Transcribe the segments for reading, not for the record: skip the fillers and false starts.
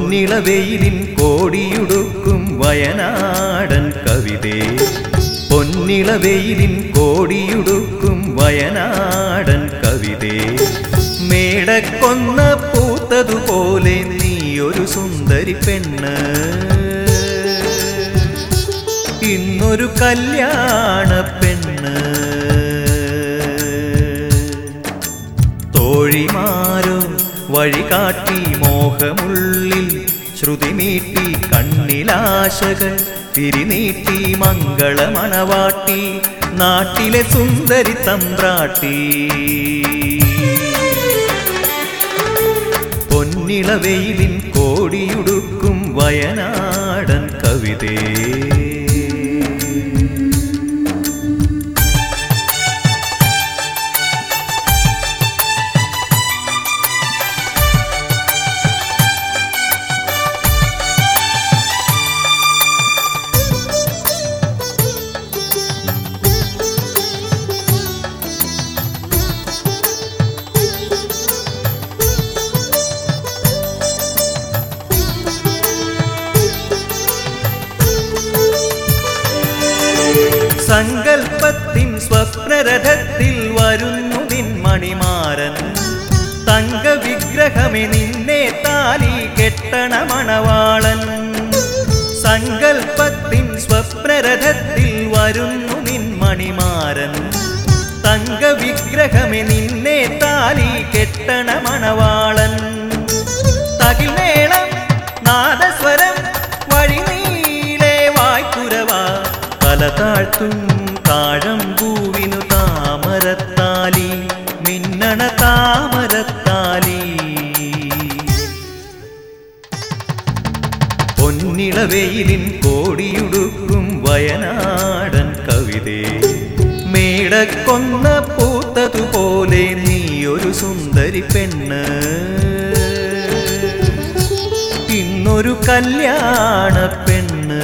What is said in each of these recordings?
പൊന്നിളവെയിലിൻ കോടിയുടുക്കും വയനാടൻ കവിതേ, പൊന്നിളവെയിലിൻ കോടിയുടുക്കും വയനാടൻ കവിതേ. മേടക്കൊന്ന പൂത്തതുപോലെ നീയൊരു സുന്ദരി പെണ്ണ്, ഇന്നൊരു കല്യാണ പെണ്ണ്. തോഴിമാരോ വഴികാട്ടി മോഹമുള്ളിൽ ശ്രുതിമീട്ടി, കണ്ണിലാശകൾ തിരിനീട്ടി, മംഗളമണവാട്ടി നാട്ടിലെ സുന്ദരി തമ്പ്രാട്ടി. പൊന്നിളവെയിലിൻ കോടിയുടുക്കും വയനാടൻ കവിതേ. സങ്കൽപ്പത്തിൻ സ്വപ്നരഥത്തിൽ വരുന്നു നിൻ മണിമാരൻ, തങ്കവിഗ്രഹമേ നിന്നെ താലി കെട്ടണ മണവാളൻ. സങ്കൽപ്പത്തിൻ സ്വപ്നരഥത്തിൽ വരുന്നു നിൻ മണിമാരൻ, തങ്കവിഗ്രഹമേ നിന്നെ താലി കെട്ടണ മണവാളൻ. തകിൽമേളം നാദസ്വരം വഴിനീളെ വായ്പുരവാ, തല താഴ്ത്തും താഴമ്പൂവിനു താമരത്താലി, മിന്നണ താമരത്താലി. പൊന്നിളവെയിലിൻ കോടിയുടുക്കും വയനാടൻ കവിതേ, മേടക്കൊന്ന പൂത്തതുപോലെ നീയൊരു സുന്ദരി പെണ്ണ്, ഇന്നൊരു കല്യാണ പെണ്ണ്.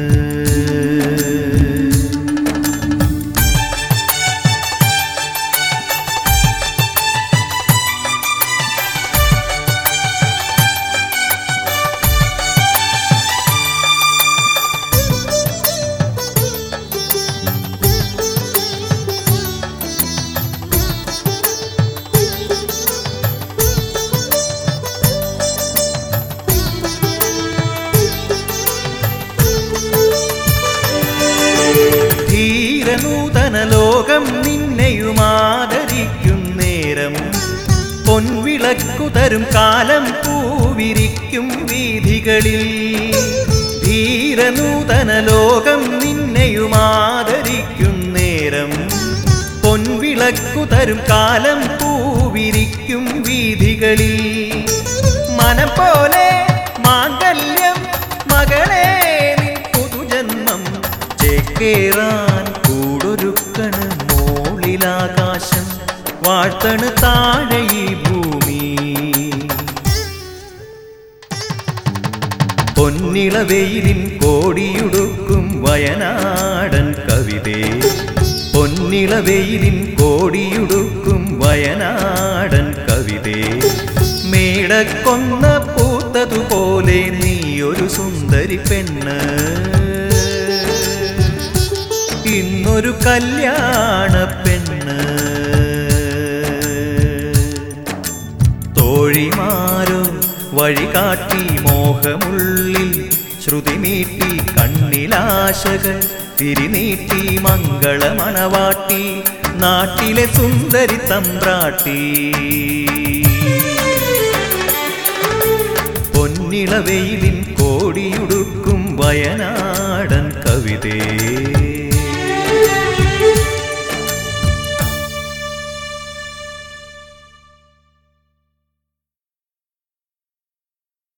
നൂതന ലോകം നിന്നെയുമാദരിക്കും നേരം, പൊൻവിളക്കു തരും കാലം പൂവിരിക്കും വീഥികളിൽ. ധീരനൂതന ലോകം നിന്നെയുമാദരിക്കും നേരം, പൊൻവിളക്കു തരും കാലം പൂവിരിക്കും വീഥികളിൽ. മനം പോലെ മാംഗല്യം മകളെ നിൻ പുതുജന്മം ചേക്കേറാൻ കൂടൊരുക്കണ് മോളിലാകാശം, വാഴ്ത്തണ് താഴെ ഈ ഭൂമി. പൊന്നിളവെയിലിൻ കോടിയുടുക്കും വയനാടൻ കവിതേ, പൊന്നിളവെയിലിൻ കോടിയുടുക്കും വയനാടൻ കവിതേ. മേടക്കൊന്ന പൂത്തതുപോലെ നീയൊരു സുന്ദരി പെണ്ണ്, ഇന്നൊരു കല്യാണ പെണ്ണ്. തോഴിമാരോ വഴികാട്ടി മോഹമുള്ളിൽ ശ്രുതിമീട്ടി, കണ്ണിലാശകൾ തിരിനീട്ടി, മംഗളമണവാട്ടി നാട്ടിലെ സുന്ദരി തമ്പ്രാട്ടി. പൊന്നിളവെയിലിൻ കോടിയുടുക്കും വയനാടൻ കവിതേ.